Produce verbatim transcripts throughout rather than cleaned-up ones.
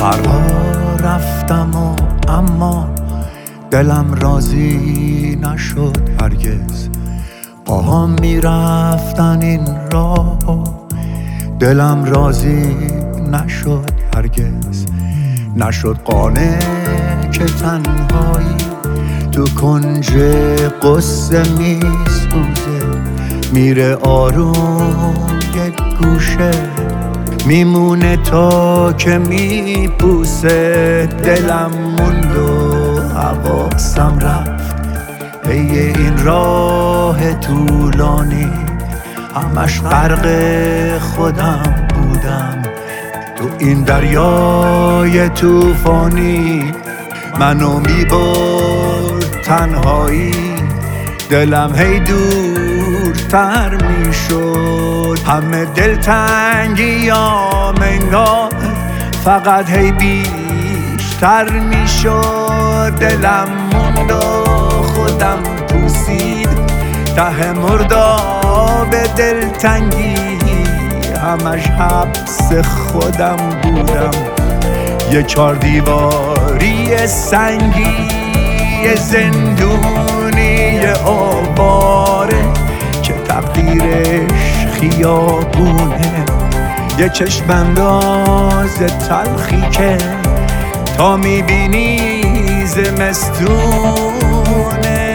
سفرها رفتم و اما دلم راضی نشد هرگز. پاهام میرفتن این راه و دلم راضی نشد هرگز. نشد قانع که تنهایی تو کنج قصه میسوزه، میره آروم یک گوشه میمونه تا که میپوسه. دلم موند و حواسم رفت پی این راه طولانی، همش غرق خودم بودم تو این دریای طوفانی. منو میبرد تنهایی، دلم هی دورتر میشد. همه دلتنگیام انگار فقط هی بیشتر میشد. دلم موند و خودم پوسید ته مرداب دلتنگی، همش حبس خودم بودم. یه چار دیواری سنگی، یه زندونی آواره که تقدیرش خیابونه. یه چشم انداز تلخی که تا میبینی زمستونه.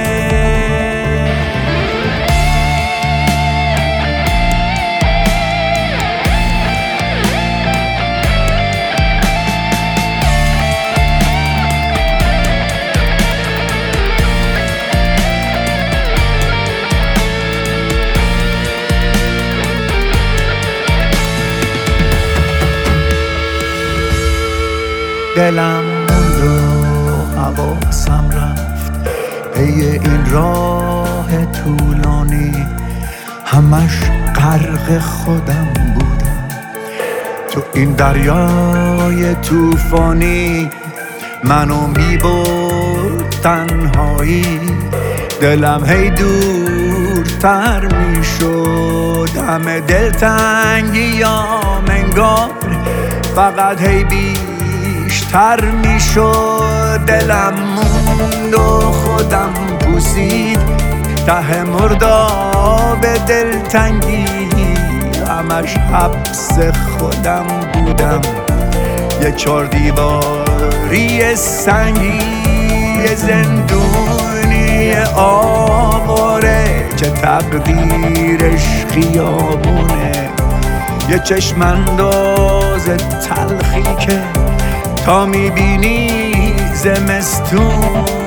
دلم موند و حواسم رفت پی این راه طولانی، همش غرق خودم بودم تو این دریای طوفانی. منو میبرد تنهایی، دلم هی دورتر میشد. همه دلتنگیام انگار فقط هی بیشتر میشد. دلم موند و خودم پوسید ته مرداب دلتنگی، همش حبس خودم بودم. یه چار دیواری سنگی، یه زندونی آواره که تقدیرش خیابونه. یه چشم انداز تلخی که تا میبینی زمستون.